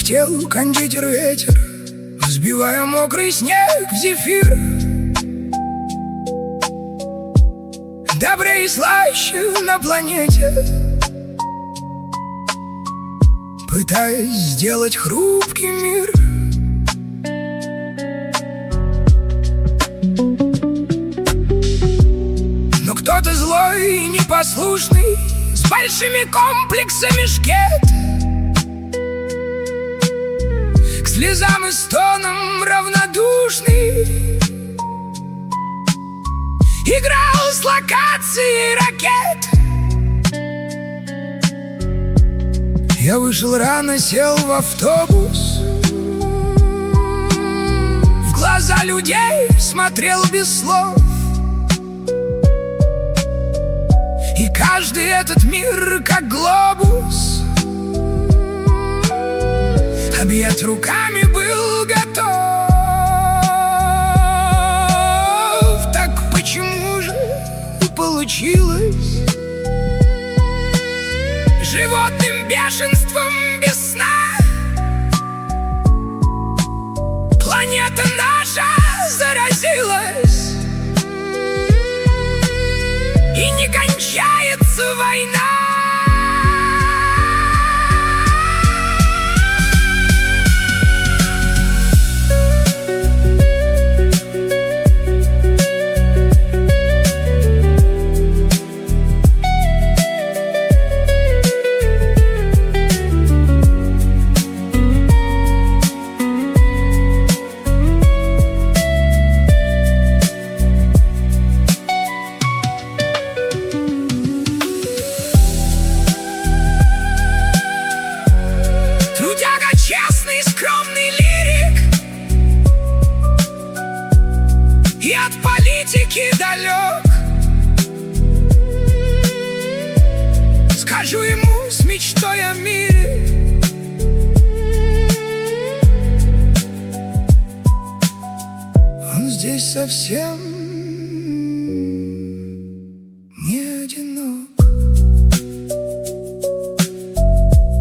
Пыхтел кондитер ветер, взбивая мокрый снег в зефир. Добрее и слаще на планете, пытаясь сделать хрупкий мир. Но кто-то злой и непослушный, с большими комплексами шкет, к слезам и стонам равнодушный, играл с локацией ракет. Я вышел рано, сел в автобус, в глаза людей смотрел без слов. И каждый этот мир, как глобус, объять руками был готов. Так почему же получилось животным бешенством без сна? Планета наша заразилась, и не кончается война. Честный, скромный лирик, и от политики далек. Скажу ему с мечтой о мире: он здесь совсем